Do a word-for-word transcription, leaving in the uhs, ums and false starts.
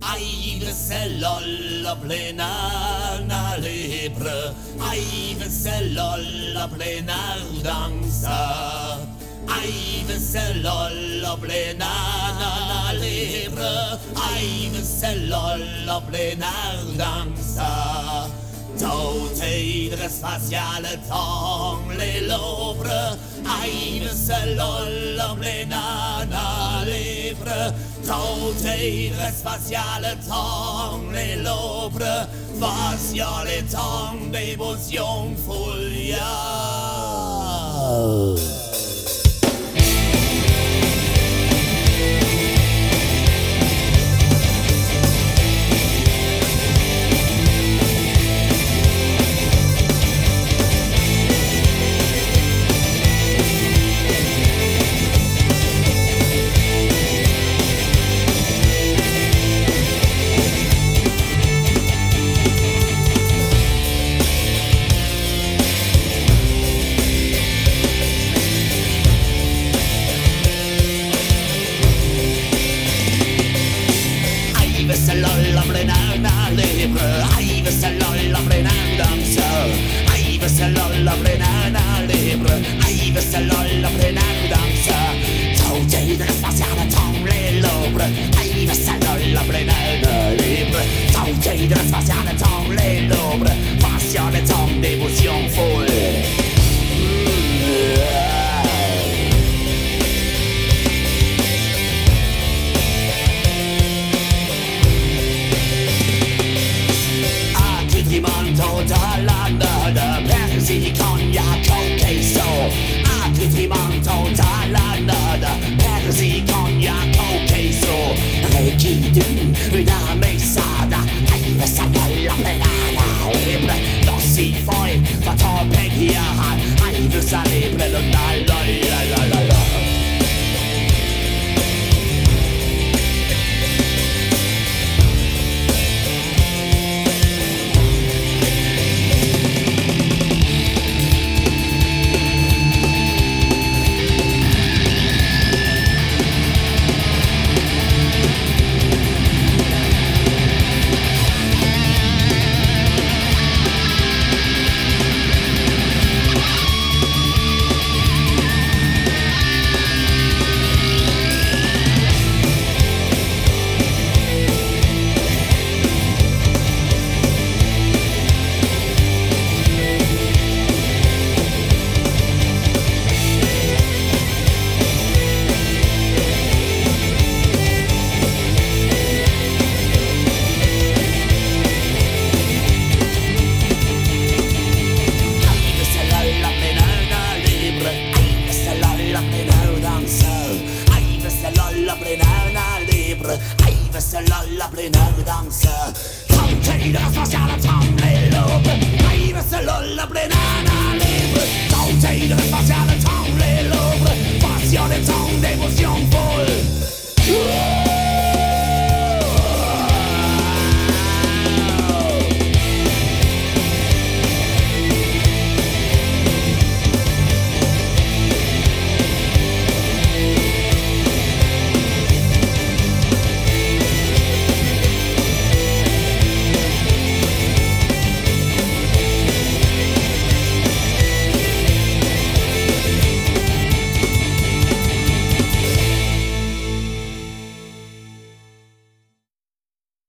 Aïe, c'est lol, plena libre. Aïe, c'est lol, plena dansa. Aïe, c'est lol, plena libre. Aïe, c'est lol, plena dansa. Tauteidre spatiale tong les lobres. Aïe, c'est lol, plena libre. Tauteidre spatiale tong les lobres. Faciale tong d'émotion folia. C'est lol, la plena libre. Aïe, c'est lol, la plena danse. Aïe, c'est lol, la plena libre. Aïe, c'est lol, la plena danse. Tauteidre spatiale tong les lobres. Aïe, c'est lol, la plena libre. Tauteidre spatiale tong les lobres. Faciale tong d'émotion folle. Totalande, persil, cognac, queso. Accoutrement totalande, persil, cognac, queso. Requidum, una mesada. Aïe, ça va la plena libre. Dossi foi, va ta pegia. Aïe, ça libre, le la la la la la. Aïe, c'est lol, la plena danse. Tauteidre spatiale tong les lobres. Aïe, c'est lol, la plena libre. Tauteidre spatiale tong les lobres. Faciale tong d'émotion folle.